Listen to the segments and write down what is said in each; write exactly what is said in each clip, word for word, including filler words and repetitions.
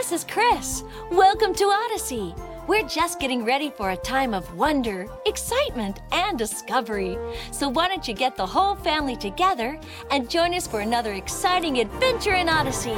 this is Chris. Welcome to Odyssey. We're just getting ready for a time of wonder, excitement, and discovery. So why don't you get the whole family together and join us for another exciting adventure in Odyssey.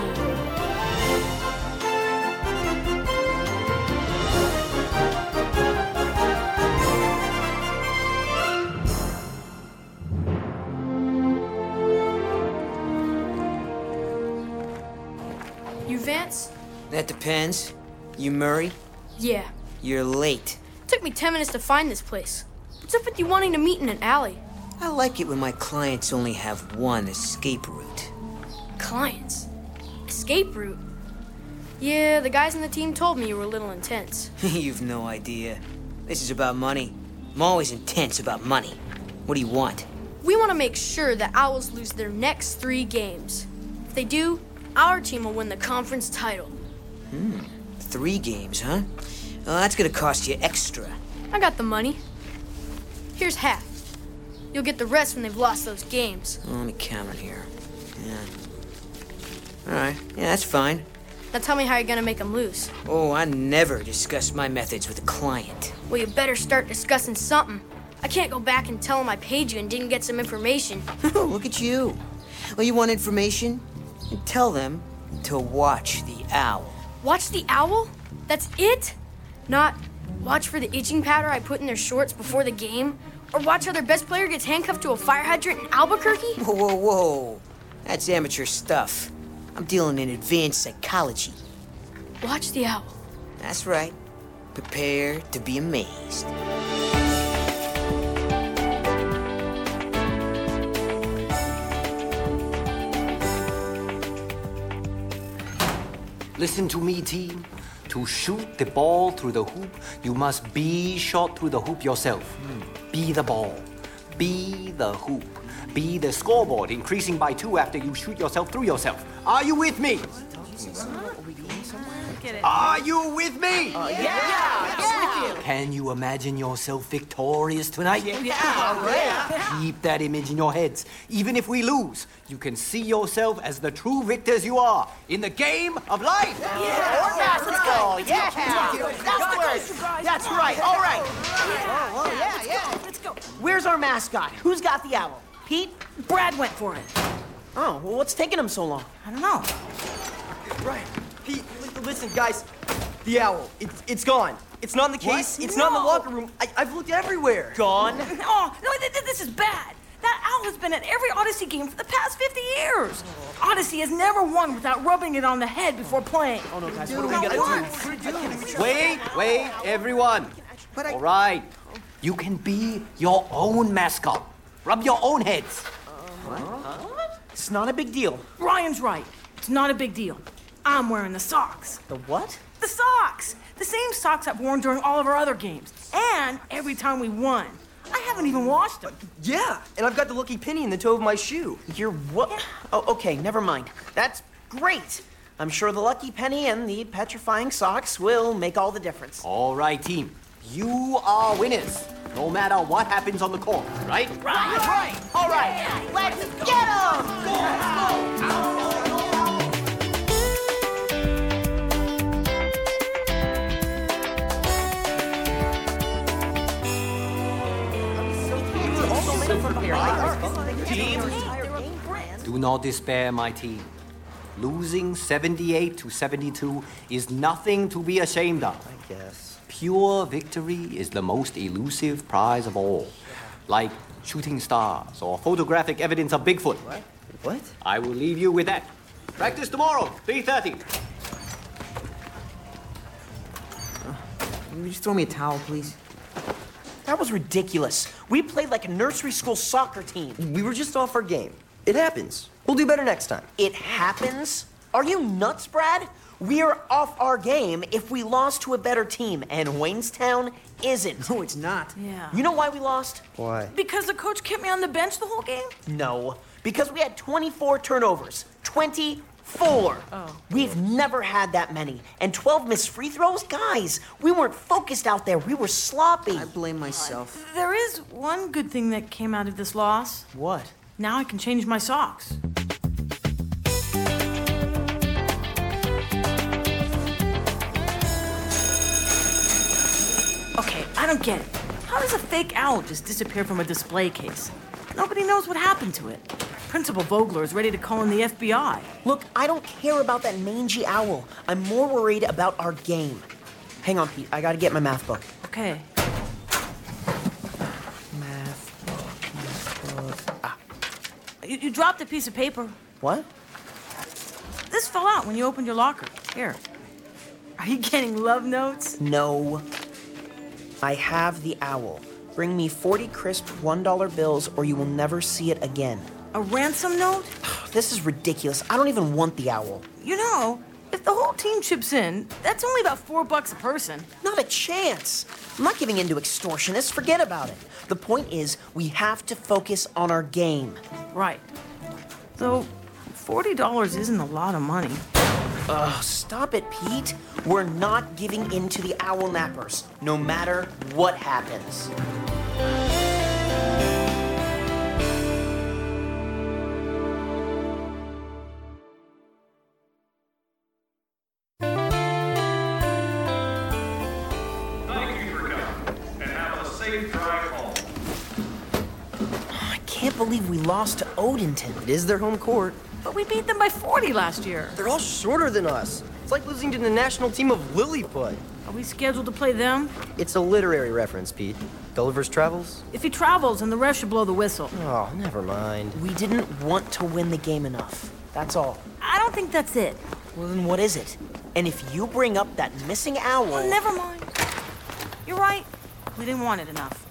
You Vance? That depends. You Murray? Yeah. You're late. Took me ten minutes to find this place. What's up with you wanting to meet in an alley? I like it when my clients only have one escape route. Clients? Escape route? Yeah, the guys on the team told me you were a little intense. You've no idea. This is about money. I'm always intense about money. What do you want? We want to make sure the Owls lose their next three games. If they do, our team will win the conference title. Hmm. Three games, huh? Well, that's gonna cost you extra. I got the money. Here's half. You'll get the rest when they've lost those games. Well, let me count it here. Yeah. All right. Yeah, that's fine. Now tell me how you're gonna make them lose. Oh, I never discuss my methods with a client. Well, you better start discussing something. I can't go back and tell them I paid you and didn't get some information. Look at you. Well, you want information? And tell them to watch the owl. Watch the owl? That's it? Not watch for the itching powder I put in their shorts before the game? Or watch how their best player gets handcuffed to a fire hydrant in Albuquerque? Whoa, whoa, whoa. That's amateur stuff. I'm dealing in advanced psychology. Watch the owl. That's right. Prepare to be amazed. Listen to me, team. To shoot the ball through the hoop, you must be shot through the hoop yourself. Mm. Be the ball. Be the hoop. Be the scoreboard, increasing by two after you shoot yourself through yourself. Are you with me? Are you with me? Uh, yeah, yeah, yeah. With you. Can you imagine yourself victorious tonight? Yeah, yeah, yeah. Keep that image in your heads. Even if we lose, you can see yourself as the true victors you are in the game of life. Yeah, yeah. Let's go. Yeah, that's right. That's right. All right. Yeah, oh, yeah, yeah. Let's go. Where's our mascot? Who's got the owl? Pete? Brad went for it. Oh, well, what's taking him so long? I don't know. Right. Pete, listen, guys. The owl, it's, it's gone. It's not in the case. What? It's No. not in the locker room. I, I've looked everywhere. Gone? Oh, no, th- th- this is bad. That owl has been at every Odyssey game for the past fifty years. Odyssey has never won without rubbing it on the head before playing. Oh, no, guys, what are we gonna do? Wait, wait, everyone. All right. You can be your own mascot. Rub your own heads. It's not a big deal. Ryan's right. It's not a big deal. I'm wearing the socks. The what? The socks! The same socks I've worn during all of our other games. And every time we won. I haven't even washed them. Yeah, and I've got the lucky penny in the toe of my shoe. You're what? Oh, okay, never mind. That's great. I'm sure the lucky penny and the petrifying socks will make all the difference. All right, team. You are winners, no matter what happens on the court, right? Right, right. All right, yeah. Let's get 'em! Go, let's go! Team, do not despair, my team. Losing seventy-eight to seventy-two is nothing to be ashamed of. I guess. Pure victory is the most elusive prize of all. Like shooting stars or photographic evidence of Bigfoot. What? What? I will leave you with that. Practice tomorrow, three thirty. Can you just throw me a towel, please? That was ridiculous. We played like a nursery school soccer team. We were just off our game. It happens. We'll do better next time. It happens? Are you nuts, Brad? We're off our game if we lost to a better team, and Waynestown isn't. No, it's not. Yeah. You know why we lost? Why? Because the coach kept me on the bench the whole game? No, because we had twenty-four turnovers. twenty-four. Oh. We've never had that many. And twelve missed free throws? Guys, we weren't focused out there. We were sloppy. I blame myself. There is one good thing that came out of this loss. What? Now I can change my socks. don't get it. How does a fake owl just disappear from a display case? Nobody knows what happened to it. Principal Vogler is ready to call in the F B I. Look, I don't care about that mangy owl. I'm more worried about our game. Hang on, Pete. I gotta get my math book. Okay. Math book, math book. Ah. You, you dropped a piece of paper. What? This fell out when you opened your locker. Here. Are you getting love notes? No. I have the owl. Bring me forty crisp one dollar bills or you will never see it again. A ransom note? This is ridiculous. I don't even want the owl. You know, if the whole team chips in, that's only about four bucks a person. Not a chance. I'm not giving in to extortionists. Forget about it. The point is, we have to focus on our game. Right. Though, forty dollars isn't a lot of money. Ugh, stop it, Pete. We're not giving in to the owl nappers, no matter what happens. I can't believe we lost to Odenton. It is their home court. But we beat them by forty last year. They're all shorter than us. It's like losing to the national team of Lilliput. Are we scheduled to play them? It's a literary reference, Pete. Gulliver's Travels? If he travels, then the ref should blow the whistle. Oh, never mind. We didn't want to win the game enough. That's all. I don't think that's it. Well, then what is it? And if you bring up that missing owl... Well, never mind. You're right. We didn't want it enough.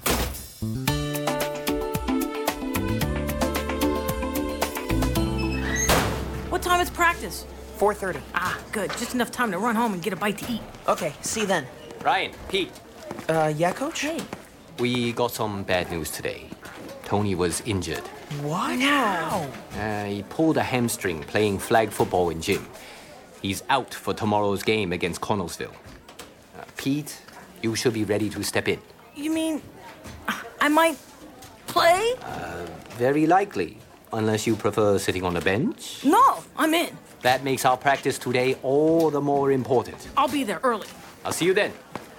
What time is practice? four thirty. Ah, good. Just enough time to run home and get a bite to eat. Okay, see you then. Ryan, Pete, Uh, yeah, Coach? Hey. we got some bad news today. Tony was injured. What? How? Uh, he pulled a hamstring playing flag football in gym. He's out for tomorrow's game against Connellsville. Uh, Pete, you should be ready to step in. You mean I might play? Very likely, unless you prefer sitting on the bench. No, I'm in. That makes our practice today all the more important. I'll be there early. I'll see you then.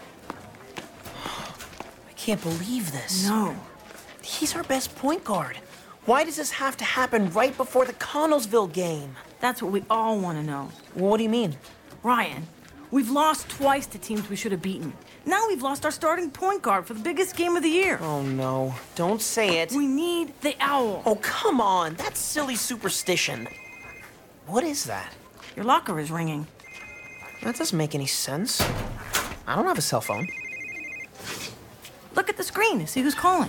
I can't believe this. No. He's our best point guard. Why does this have to happen right before the Connellsville game? That's what we all want to know. What do you mean? Ryan, we've lost twice to teams we should have beaten. Now we've lost our starting point guard for the biggest game of the year. Oh, no. Don't say it. We need the owl. Oh, come on. That's silly superstition. What is that? Your locker is ringing. That doesn't make any sense. I don't have a cell phone. Look at the screen and see who's calling.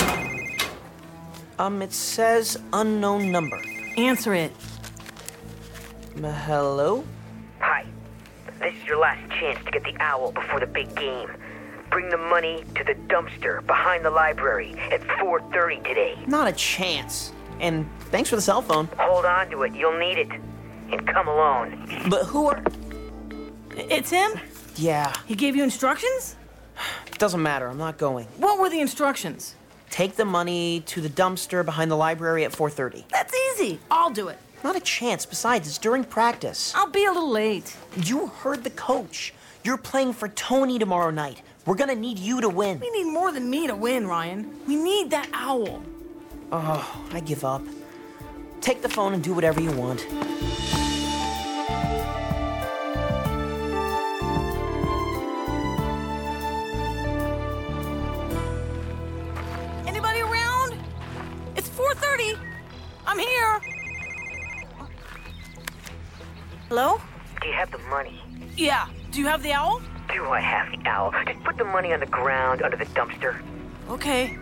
Um, it says unknown number. Answer it. M- hello? Hi. This is your last chance to get the owl before the big game. Bring the money to the dumpster behind the library at four thirty today. Not a chance. And thanks for the cell phone. Hold on to it. You'll need it. And come alone. But who are... It's him? Yeah, He gave you instructions? doesn't matter. I'm not going. What were the instructions? Take the money to the dumpster behind the library at four thirty. That's easy. I'll do it. Not a chance. Besides, it's during practice. I'll be a little late. You heard the coach. You're playing for Tony tomorrow night. We're gonna need you to win. We need more than me to win, Ryan. We need that owl. Oh, I give up. Take the phone and do whatever you want. Anybody around? It's four thirty. I'm here. Hello? Do you have the money? Yeah. Do you have the owl? Do I have the owl? Just put the money on the ground under the dumpster. Okay.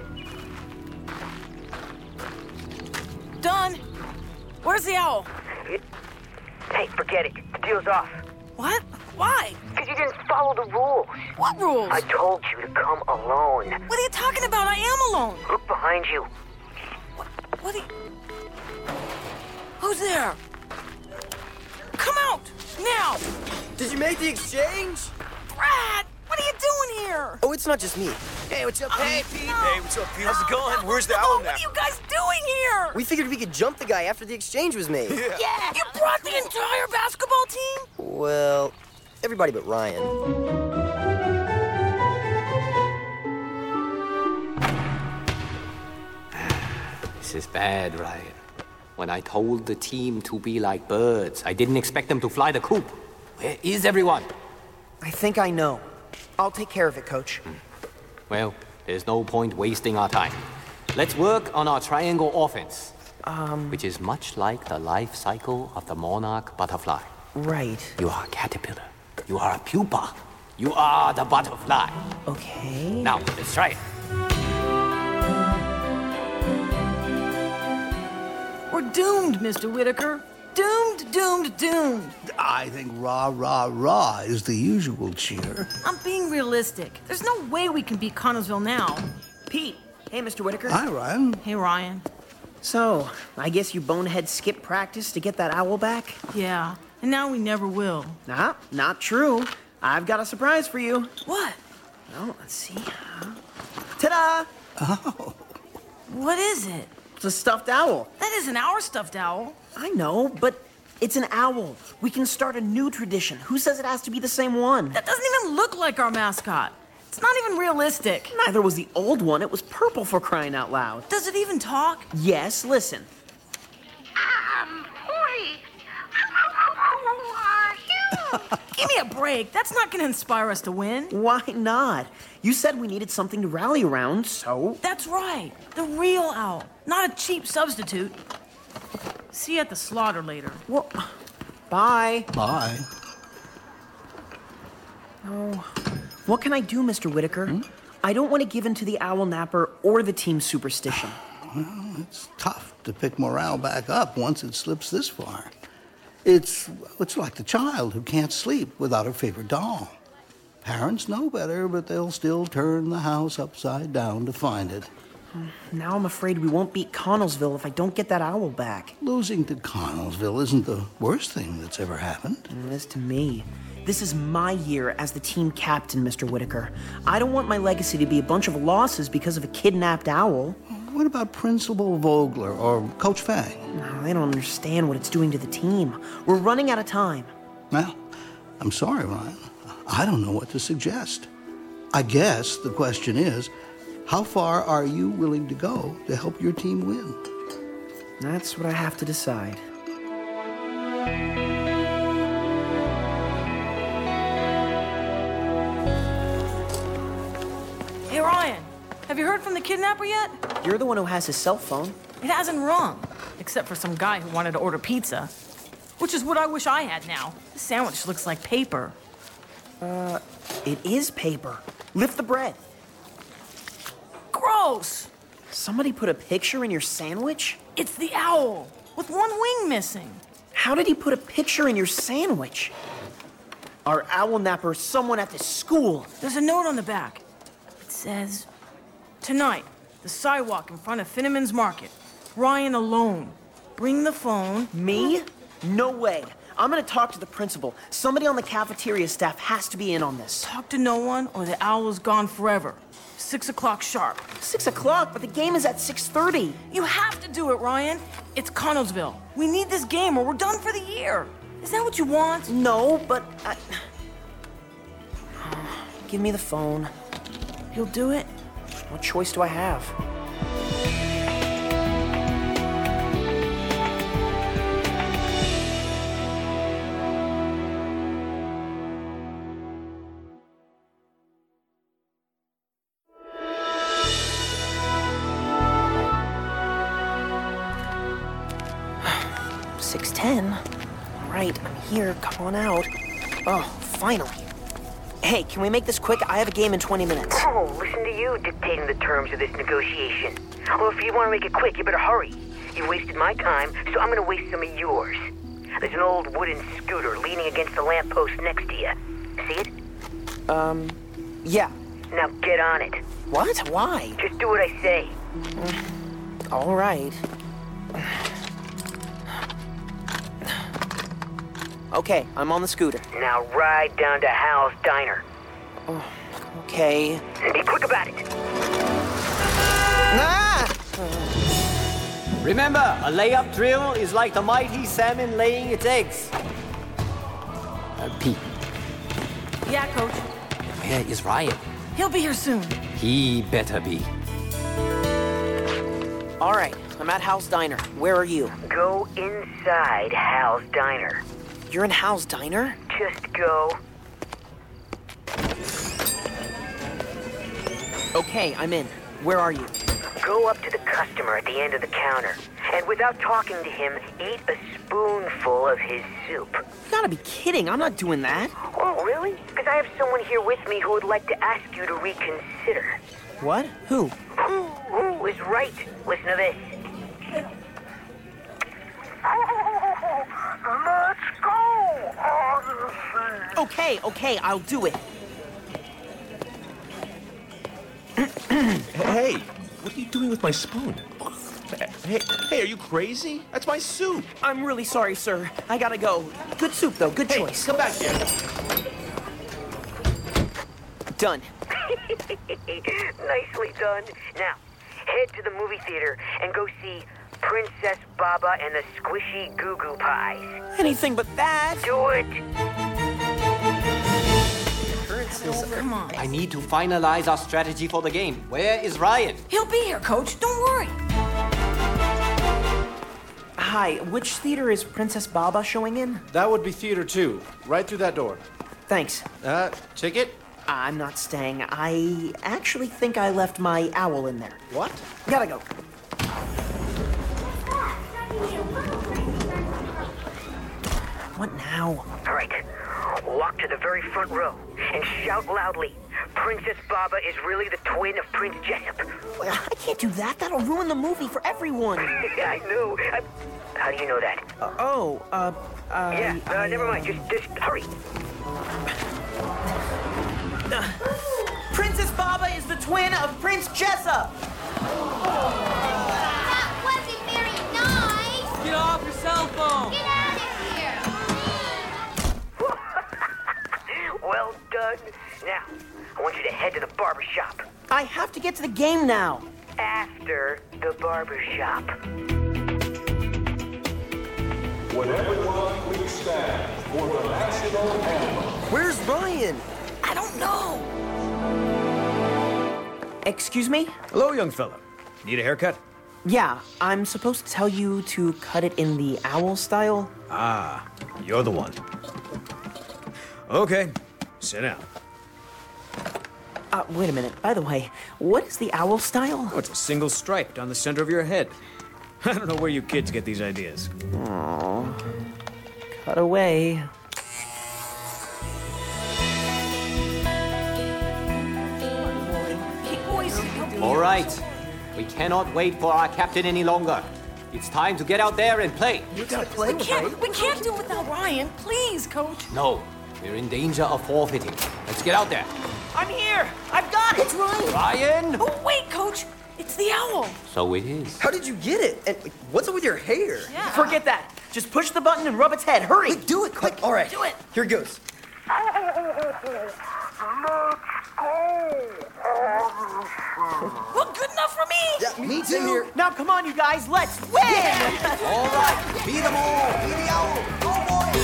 Done. Where's the owl? It... Hey, forget it. The deal's off. What? Why? Because you didn't follow the rules. What rules? I told you to come alone. What are you talking about? I am alone. Look behind you. What are you... Who's there? Come out! Now! Did you make the exchange? Brad! What are you doing here? Oh, it's not just me. Hey, what's up, Hey, Pete? no. Hey, what's up, Pete? How's it going? Where's the No, owl what now? are you guys doing here? We figured we could jump the guy after the exchange was made. Yeah! You brought the entire basketball team? Well, everybody but Ryan. This is bad, Ryan. When I told the team to be like birds, I didn't expect them to fly the coop. Where is everyone? I think I know. I'll take care of it, Coach. Well, there's no point wasting our time. Let's work on our triangle offense. Um... Which is much like the life cycle of the monarch butterfly. Right. You are a caterpillar. You are a pupa. You are the butterfly. Okay. Now, let's try it. We're doomed, Mister Whitaker. Doomed, doomed, doomed. I think rah, rah, rah is the usual cheer. I'm being realistic. There's no way we can beat Connellsville now. Pete. Hey, Mister Whitaker. Hi, Ryan. Hey, Ryan. So, I guess you bonehead skipped practice to get that owl back? Yeah, and now we never will. Nah, not true. I've got a surprise for you. What? Well, let's see. Ta-da! Oh. What is it? It's a stuffed owl. That isn't our stuffed owl. I know, but it's an owl. We can start a new tradition. Who says it has to be the same one? That doesn't even look like our mascot. It's not even realistic. Neither was the old one. It was purple, for crying out loud. Does it even talk? Yes, listen. Um, Hori, who are you? Give me a break. That's not going to inspire us to win. Why not? You said we needed something to rally around, so... That's right. The real owl. Not a cheap substitute. See you at the slaughter later. Well, bye. Bye. Oh... What can I do, Mister Whitaker? Hmm? I don't want to give in to the owl napper or the team's superstition. Well, it's tough to pick morale back up once it slips this far. It's, it's like the child who can't sleep without her favorite doll. Parents know better, but they'll still turn the house upside down to find it. Now I'm afraid we won't beat Connellsville if I don't get that owl back. Losing to Connellsville isn't the worst thing that's ever happened. It is to me. This is my year as the team captain, Mister Whitaker. I don't want my legacy to be a bunch of losses because of a kidnapped owl. What about Principal Vogler or Coach Fang? No, they don't understand what it's doing to the team. We're running out of time. Well, I'm sorry, Ryan. I don't know what to suggest. I guess the question is, how far are you willing to go to help your team win? That's what I have to decide. Hey, Ryan, have you heard from the kidnapper yet? You're the one who has his cell phone. It hasn't rung, except for some guy who wanted to order pizza. Which is what I wish I had now. This sandwich looks like paper. Uh, it is paper. Lift the bread. Gross! Somebody put a picture in your sandwich? It's the owl, with one wing missing. How did he put a picture in your sandwich? Our owl napper is someone at this school. There's a note on the back. It says, tonight, the sidewalk in front of Finneman's Market. Ryan alone. Bring the phone. Me? No way. I'm gonna talk to the principal. Somebody on the cafeteria staff has to be in on this. Talk to no one or the owl is gone forever. Six o'clock sharp. Six o'clock? But the game is at six thirty. You have to do it, Ryan. It's Connellsville. We need this game or we're done for the year. Is that what you want? No, but I... Give me the phone. You'll do it? What choice do I have? six ten. All right, I'm here. Come on out. Oh, finally. Hey, can we make this quick? I have a game in twenty minutes. Oh, listen to you dictating the terms of this negotiation. Well, if you want to make it quick, you better hurry. You wasted my time, so I'm going to waste some of yours. There's an old wooden scooter leaning against the lamppost next to you. See it? Um, yeah. Now get on it. What? Why? Just do what I say. All right. Okay, I'm on the scooter. Now ride down to Hal's Diner. Oh, okay. And be quick about it. Ah! Remember, a layup drill is like the mighty salmon laying its eggs. Uh, Pete. Yeah, Coach. Where is Ryan? He'll be here soon. He better be. All right, I'm at Hal's Diner. Where are you? Go inside Hal's Diner. You're in Hal's Diner? Just go. Okay, I'm in. Where are you? Go up to the customer at the end of the counter, and without talking to him, eat a spoonful of his soup. You gotta be kidding. I'm not doing that. Oh, really? Because I have someone here with me who would like to ask you to reconsider. What? Who? Who, who is right? Listen to this. Let's go, Odyssey. Okay, okay, I'll do it. Hey, what are you doing with my spoon? Hey, hey, are you crazy? That's my soup. I'm really sorry, sir. I gotta go. Good soup, though. Good Hey, choice. come back here. Done. Nicely done. Now, head to the movie theater and go see Princess Baba and the Squishy Goo Goo Pies. Anything but that. Do it! Come on. I need to finalize our strategy for the game. Where is Ryan? He'll be here, Coach. Don't worry. Hi, which theater is Princess Baba showing in? That would be theater two, right through that door. Thanks. Uh, ticket? I'm not staying. I actually think I left my owl in there. What? Gotta go. What now? All right. Walk to the very front row and shout loudly. Princess Baba is really the twin of Prince Jessup. I can't do that. That'll ruin the movie for everyone. I know. I... How do you know that? Uh, oh, uh, uh... Yeah, uh, I, never mind. Just, just hurry. Uh, Princess Baba is the twin of Prince Jessup. That wasn't very nice. Get off your cell phone. Get out of here. Well done. Now, I want you to head to the barber shop. I have to get to the game now. After the barber shop. Would everyone please stand for the national anthem? Where's Ryan? I don't know. Excuse me? Hello, young fella. Need a haircut? Yeah, I'm supposed to tell you to cut it in the owl style. Ah, you're the one. Okay, sit down. Uh, wait a minute. By the way, what is the owl style? Oh, it's a single stripe down the center of your head. I don't know where you kids get these ideas. Aww. Cut away. All right. We cannot wait for our captain any longer. It's time to get out there and play. You gotta play We can't, we can't do it without Ryan. Please, Coach. No, we're in danger of forfeiting. Let's get out there. I'm here! I've got it! It's Ryan! Ryan! Oh, wait, Coach. It's the owl. So it is. How did you get it? And what's up with your hair? Yeah. Forget that. Just push the button and rub its head. Hurry! Wait, do it quick. All right. Do it. Here it goes. Well, good enough for me. Yeah, me too. Here. Now, come on, you guys. Let's win! All right, be them all. Be the owl. Go, boys.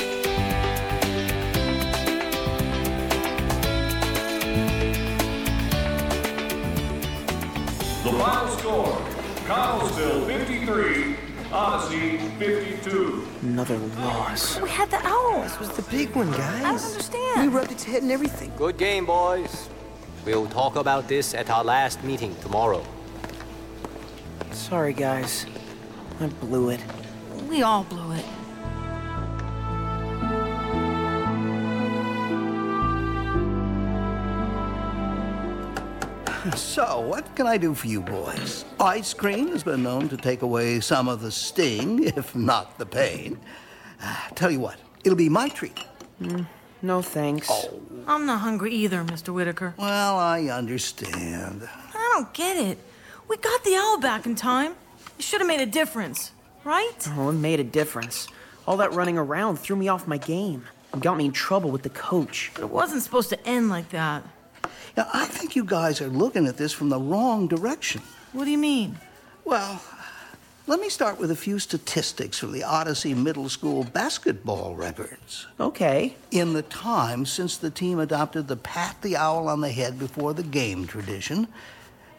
The final score, Connellsville fifty-three, Odyssey fifty-two. Another loss. We had the owl. This was the big one, guys. I don't understand. We rubbed its head and everything. Good game, boys. We'll talk about this at our last meeting tomorrow. Sorry, guys. I blew it. We all blew it. So, what can I do for you boys? Ice cream has been known to take away some of the sting, if not the pain. Uh, tell you what, it'll be my treat. Mm, no thanks. Oh. I'm not hungry either, Mister Whitaker. Well, I understand. I don't get it. We got the owl back in time. It should have made a difference, right? Oh, it made a difference. All that running around threw me off my game. It got me in trouble with the coach. It wasn't supposed to end like that. Now, I think you guys are looking at this from the wrong direction. What do you mean? Well, let me start with a few statistics from the Odyssey Middle School basketball records. Okay. In the time since the team adopted the pat the owl on the head before the game tradition,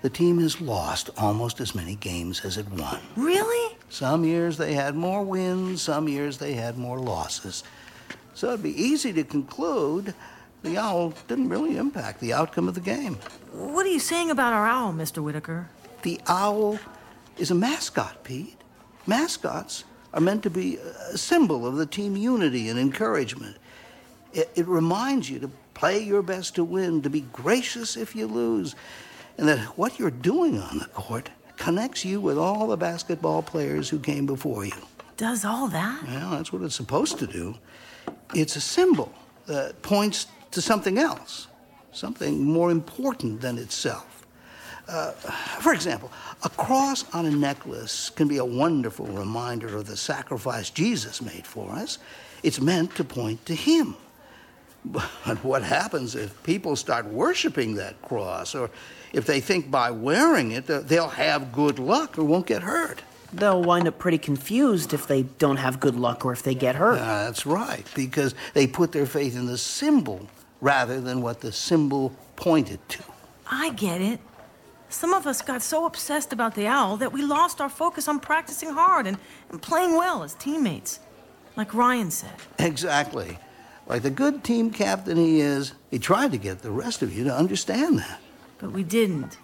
the team has lost almost as many games as it won. Really? Some years they had more wins, some years they had more losses. So it'd be easy to conclude the Owl didn't really impact the outcome of the game. What are you saying about our Owl, Mister Whitaker? The Owl is a mascot, Pete. Mascots are meant to be a symbol of the team unity and encouragement. It, it reminds you to play your best to win, to be gracious if you lose, and that what you're doing on the court connects you with all the basketball players who came before you. Does all that? Well, that's what it's supposed to do. It's a symbol that points to something else, something more important than itself. Uh, for example, a cross on a necklace can be a wonderful reminder of the sacrifice Jesus made for us. It's meant to point to him. But what happens if people start worshiping that cross, or if they think by wearing it uh, they'll have good luck or won't get hurt? They'll wind up pretty confused if they don't have good luck or if they get hurt. Uh, that's right, because they put their faith in the symbol rather than what the symbol pointed to. I get it. Some of us got so obsessed about the Owl that we lost our focus on practicing hard and, and playing well as teammates. Like Ryan said. Exactly. Like the good team captain he is, he tried to get the rest of you to understand that. But we didn't.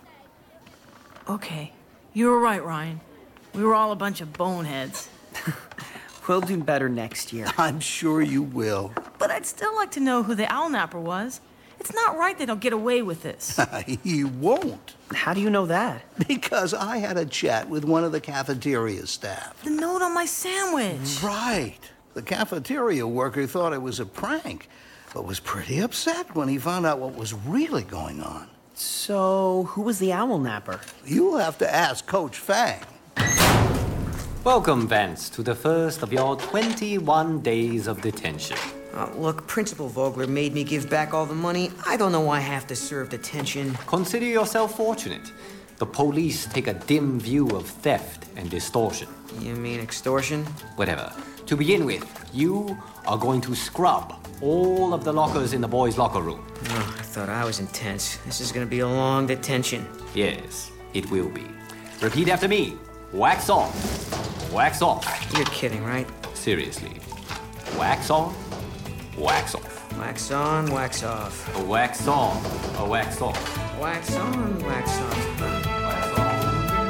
Okay, you were right, Ryan. We were all a bunch of boneheads. We'll do better next year. I'm sure you will. But I'd still like to know who the Owl Napper was. It's not right they don't get away with this. He won't. How do you know that? Because I had a chat with one of the cafeteria staff. The note on my sandwich. Right. The cafeteria worker thought it was a prank, but was pretty upset when he found out what was really going on. So, who was the Owl Napper? You'll have to ask Coach Fang. Welcome, Vance, to the first of your twenty-one days of detention. Uh, look, Principal Vogler made me give back all the money. I don't know why I have to serve detention. Consider yourself fortunate. The police take a dim view of theft and distortion. You mean extortion? Whatever. To begin with, you are going to scrub all of the lockers in the boys' locker room. Oh, I thought I was intense. This is gonna be a long detention. Yes, it will be. Repeat after me. Wax on. Wax off. You're kidding, right? Seriously. Wax on. Wax off. Wax on, wax off. A wax on. A wax off. Wax on, wax off. Wax on.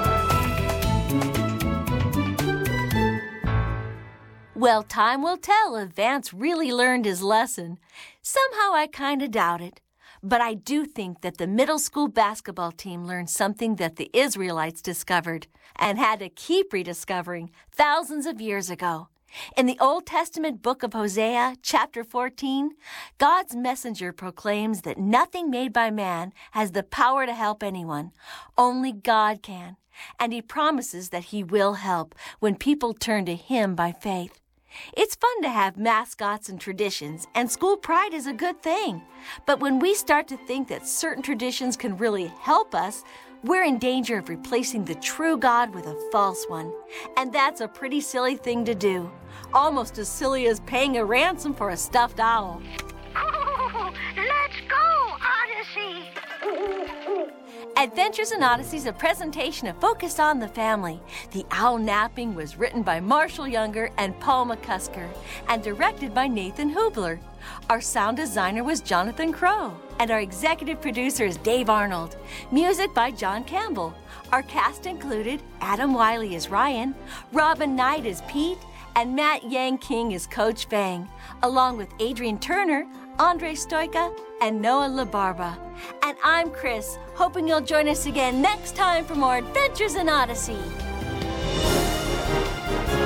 Well, time will tell if Vance really learned his lesson. Somehow I kind of doubt it. But I do think that the middle school basketball team learned something that the Israelites discovered and had to keep rediscovering thousands of years ago. In the Old Testament book of Hosea, chapter fourteen, God's messenger proclaims that nothing made by man has the power to help anyone. Only God can. And he promises that he will help when people turn to him by faith. It's fun to have mascots and traditions, and school pride is a good thing. But when we start to think that certain traditions can really help us, we're in danger of replacing the true God with a false one. And that's a pretty silly thing to do. Almost as silly as paying a ransom for a stuffed owl. Oh, let's go, Odyssey! Adventures in Odyssey is a presentation of Focus on the Family. The Owl Napping was written by Marshall Younger and Paul McCusker and directed by Nathan Hubler. Our sound designer was Jonathan Crow, and our executive producer is Dave Arnold. Music by John Campbell. Our cast included Adam Wiley as Ryan, Robin Knight as Pete, and Matt Yang King as Coach Fang, along with Adrian Turner, Andre Stoica, and Noah LaBarba. And I'm Chris, hoping you'll join us again next time for more Adventures in Odyssey.